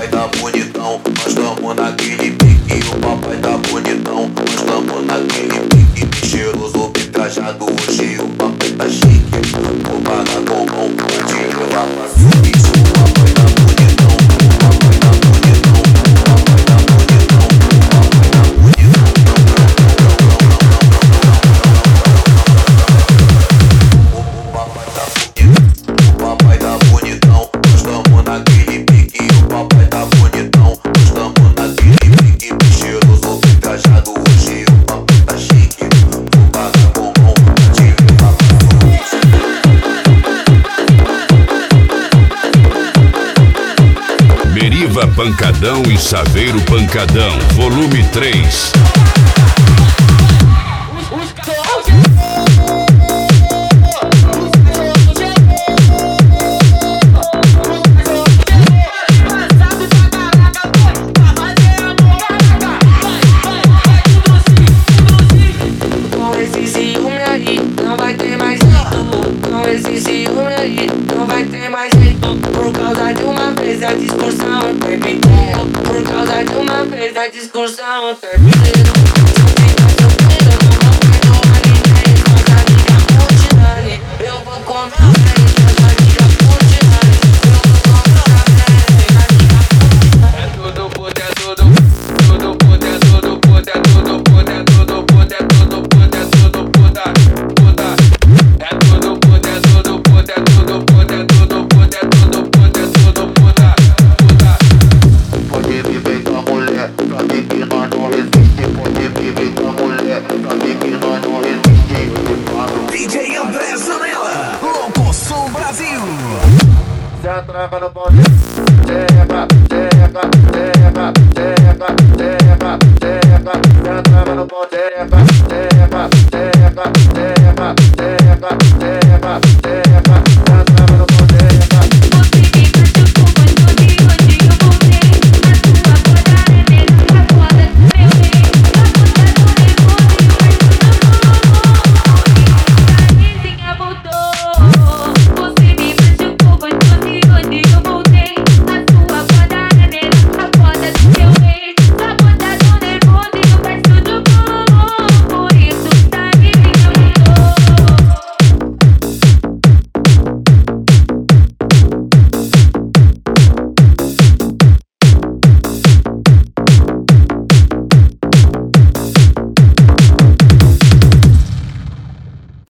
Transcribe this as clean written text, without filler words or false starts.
papai tá bonitão, nós tamo naquele pique. O papai tá bonitão, nós tamo naquele pique. Cheiroso, bem trajado, hoje o papai tá chique. Vou pagar com mão, vou te levar pra subir. O papai tá bonitão, o papai tá bonitão, o papai tá bonitão, o papai tá bonitão. O papai tá bonitão, o papai tá bonitão, nós tamo naquele pique. O papai tá bonitão, nós tamo naquele pique. Cheiroso, bem trajado, hoje o papai tá chique. Vou pagar com mão, vou te levar pra Meriva Pancadão e Saveiro Pancadão, volume 3. Com esse ciúme aí, não vai ter mais jeito. Com esse ciúme aí, não vai ter mais jeito. Por causa de uma vez a discussão o tempo inteiro. Por causa de uma vez a discussão o tempo inteiro.